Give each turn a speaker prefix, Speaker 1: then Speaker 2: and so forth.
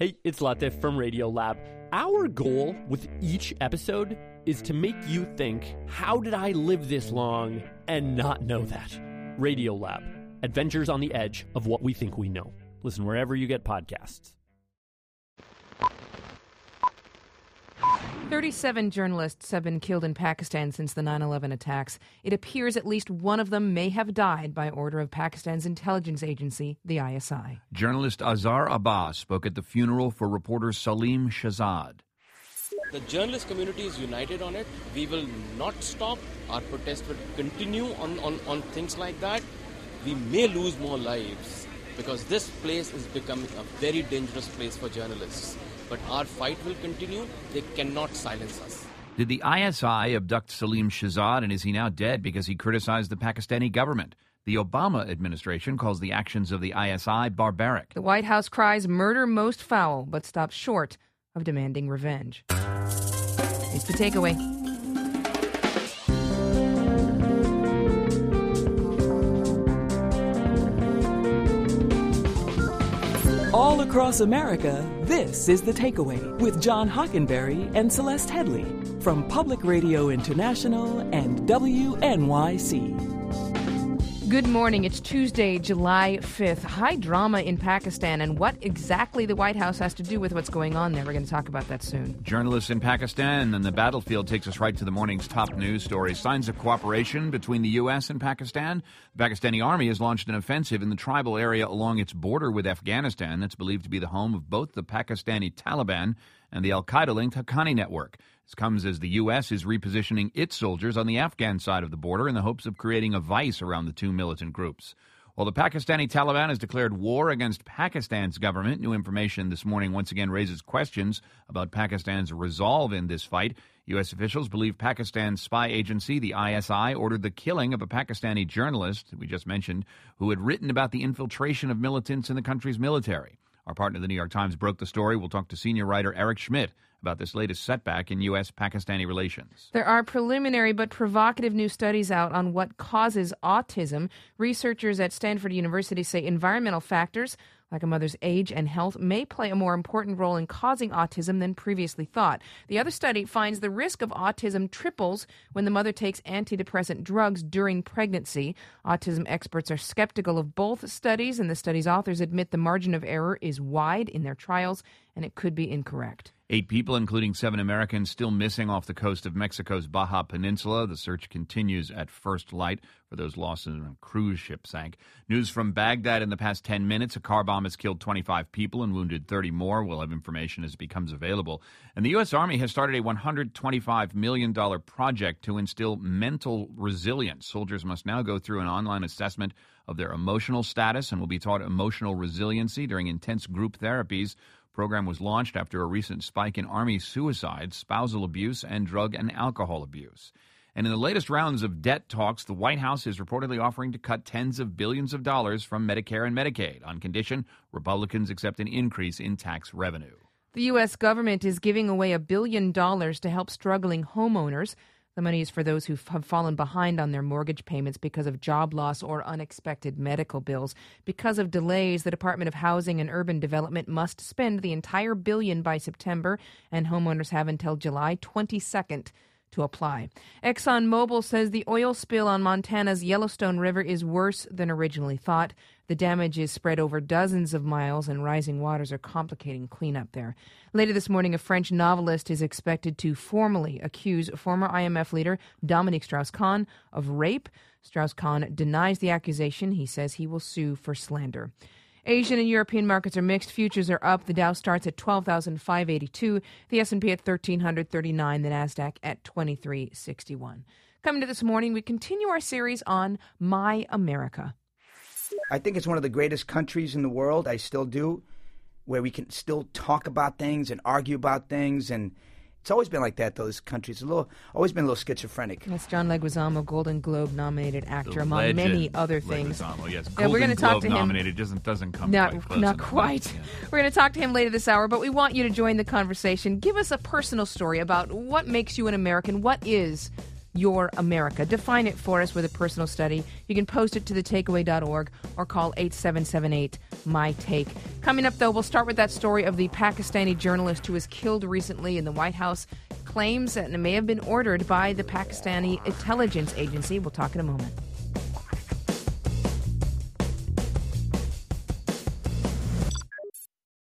Speaker 1: Hey, it's Latif from Radiolab. Our goal with each episode is to make you think, how did I live this long and not know that? Radiolab, adventures on the edge of what we think we know. Listen wherever you get podcasts.
Speaker 2: 37 journalists have been killed in Pakistan since the 9/11 attacks. It appears at least one of them may have died by order of Pakistan's intelligence agency, the ISI.
Speaker 3: Journalist Azhar Abbas spoke at the funeral for reporter Salim Shahzad.
Speaker 4: The journalist community is united on it. We will not stop. Our protest will continue on things like that. We may lose more lives because this place is becoming a very dangerous place for journalists. But our fight will continue. They cannot silence us.
Speaker 3: Did the ISI abduct Salim Shahzad, and is he now dead because he criticized the Pakistani government? The Obama administration calls the actions of the ISI barbaric.
Speaker 2: The White House cries murder most foul, but stops short of demanding revenge. It's the takeaway.
Speaker 5: All across America, this is The Takeaway with John Hockenberry and Celeste Headley from Public Radio International and WNYC.
Speaker 2: Good morning. It's Tuesday, July 5th. High drama in Pakistan, and what exactly the White House has to do with what's going on there. We're going to talk about that soon.
Speaker 3: Journalists in Pakistan and the battlefield takes us right to the morning's top news stories. Signs of cooperation between the U.S. and Pakistan. The Pakistani army has launched an offensive in the tribal area along its border with Afghanistan that's believed to be the home of both the Pakistani Taliban and the al-Qaeda-linked Haqqani network. This comes as the U.S. is repositioning its soldiers on the Afghan side of the border in the hopes of creating a vice around the two militant groups. While the Pakistani Taliban has declared war against Pakistan's government, new information this morning once again raises questions about Pakistan's resolve in this fight. U.S. officials believe Pakistan's spy agency, the ISI, ordered the killing of a Pakistani journalist, we just mentioned, who had written about the infiltration of militants in the country's military. Our partner, the New York Times, broke the story. We'll talk to senior writer Eric Schmidt about this latest setback in U.S.-Pakistani relations.
Speaker 2: There are preliminary but provocative new studies out on what causes autism. Researchers at Stanford University say environmental factors, like a mother's age and health, may play a more important role in causing autism than previously thought. The other study finds the risk of autism triples when the mother takes antidepressant drugs during pregnancy. Autism experts are skeptical of both studies, and the study's authors admit the margin of error is wide in their trials, and it could be incorrect.
Speaker 3: 8 people, including 7 Americans, still missing off the coast of Mexico's Baja Peninsula. The search continues at first light for those lost in a cruise ship sank. News from Baghdad in the past 10 minutes. A car bomb has killed 25 people and wounded 30 more. We'll have information as it becomes available. And the U.S. Army has started a $125 million project to instill mental resilience. Soldiers must now go through an online assessment of their emotional status and will be taught emotional resiliency during intense group therapies. Program was launched after a recent spike in Army suicides, spousal abuse, and drug and alcohol abuse. And in the latest rounds of debt talks, the White House is reportedly offering to cut tens of billions of dollars from Medicare and Medicaid on condition Republicans accept an increase in tax revenue.
Speaker 2: The U.S. government is giving away $1 billion to help struggling homeowners. The money is for those who have fallen behind on their mortgage payments because of job loss or unexpected medical bills. Because of delays, the Department of Housing and Urban Development must spend the entire $1 billion by September, and homeowners have until July 22nd to apply. ExxonMobil says the oil spill on Montana's Yellowstone River is worse than originally thought. The damage is spread over dozens of miles, and rising waters are complicating cleanup there. Later this morning, a French novelist is expected to formally accuse former IMF leader Dominique Strauss-Kahn of rape. Strauss-Kahn denies the accusation. He says he will sue for slander. Asian and European markets are mixed. Futures are up. The Dow starts at 12,582. The S&P at 1,339. The Nasdaq at 2,361. Coming to this morning, we continue our series on My America.
Speaker 6: I think it's one of the greatest countries in the world. I still do, where we can still talk about things and argue about things, and it's always been like that, though, this country. It's always been a little schizophrenic.
Speaker 2: That's John Leguizamo, Golden Globe-nominated actor, among many other things.
Speaker 3: Leguizamo, yes.
Speaker 2: We're going to talk to him.
Speaker 3: Nominated doesn't come
Speaker 2: not
Speaker 3: quite close.
Speaker 2: Not quite. Yeah. We're going to talk to him later this hour, but we want you to join the conversation. Give us a personal story about what makes you an American. What is your America? Define it for us with a personal study. You can post it to thetakeaway.org or call 8778-MY-TAKE. Coming up, though, we'll start with that story of the Pakistani journalist who was killed recently in the White House. Claims that it may have been ordered by the Pakistani intelligence agency. We'll talk in a moment.